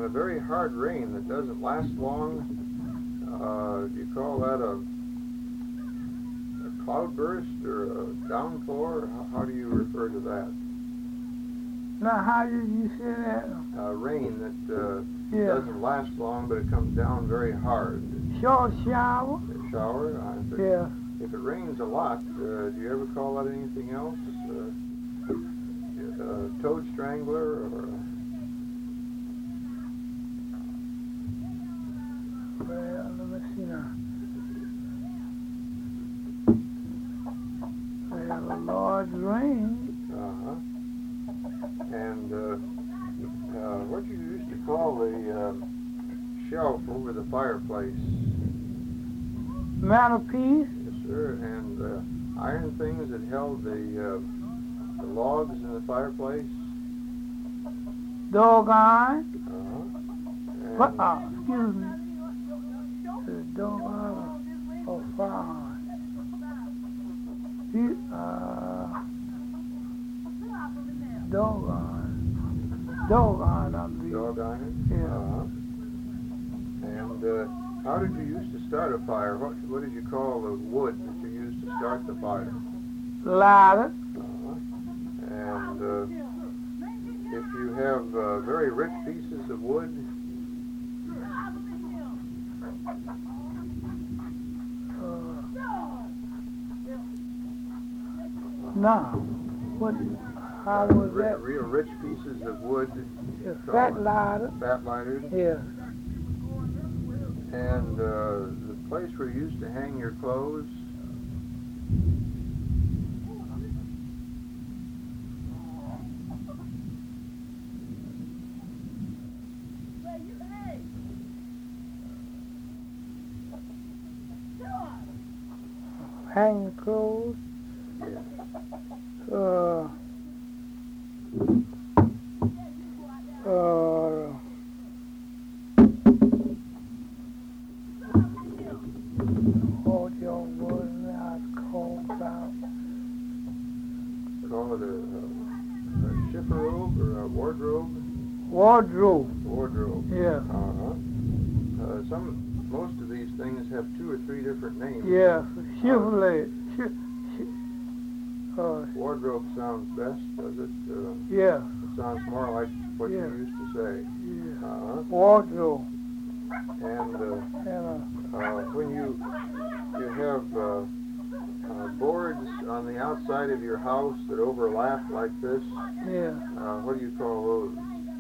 very hard rain that doesn't last long, do you call that a cloudburst or a downpour? How do you refer to that? Now, how did you say that? Rain that doesn't last long, but it comes down very hard. Short shower? A shower? If it rains a lot, do you ever call that anything else? Toad strangler or... Well, let me see now. Well, a large rain. Uh-huh. And what you used to call the shelf over the fireplace? Mantelpiece? Yes, sir. And iron things that held the logs in the fireplace? Dog iron? Uh-huh. Excuse me. The dog iron or fire iron? Dog iron. Dog iron, I believe. Dog iron? Yeah. And how did you used to start a fire? What did you call the wood that you used to start the fire? Lighter. And if you have very rich pieces of wood, now, how was that? Real rich pieces of wood. Yeah, fat lighter. Fat lighters. Yeah. And the place where you used to hang your clothes. Hang your clothes. Yeah. Hold your word now, it's cold out. Call it a chifforobe or a wardrobe? Wardrobe. Wardrobe. Yeah. Most of these things have 2 or 3 different names. Yeah, Chevrolet. Wardrobe sounds best, does it? Yeah. It sounds more like what you used to say. Yeah. Wardrobe. And when you have boards on the outside of your house that overlap like this, what do you call those?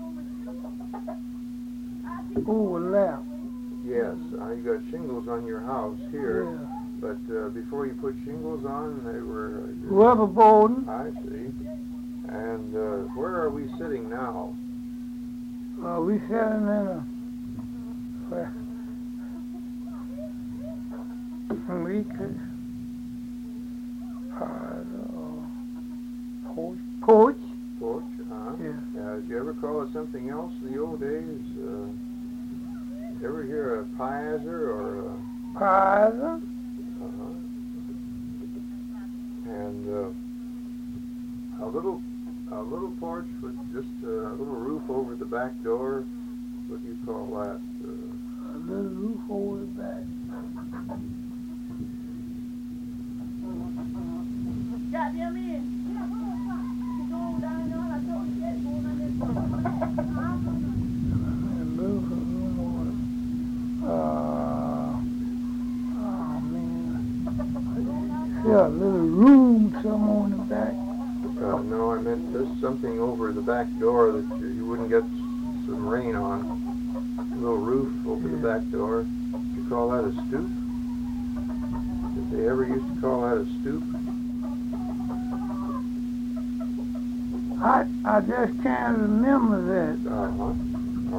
Overlap. Yes, you got shingles on your house here, but before you put shingles on, they were... rubber boarding. I see. And where are we sitting now? We sitting in a... we could... porch. Porch, Yeah. Did you ever call it something else in the old days? Ever hear a piazzer or a... Piazzer? And a little porch with just a little roof over the back door. What do you call that? A little roof over the back. Goddamn in. Yeah, a little room somewhere on the back. No, I meant there's something over the back door that you wouldn't get some rain on. A little roof over the back door. You call that a stoop? Did they ever used to call that a stoop? I just can't remember that.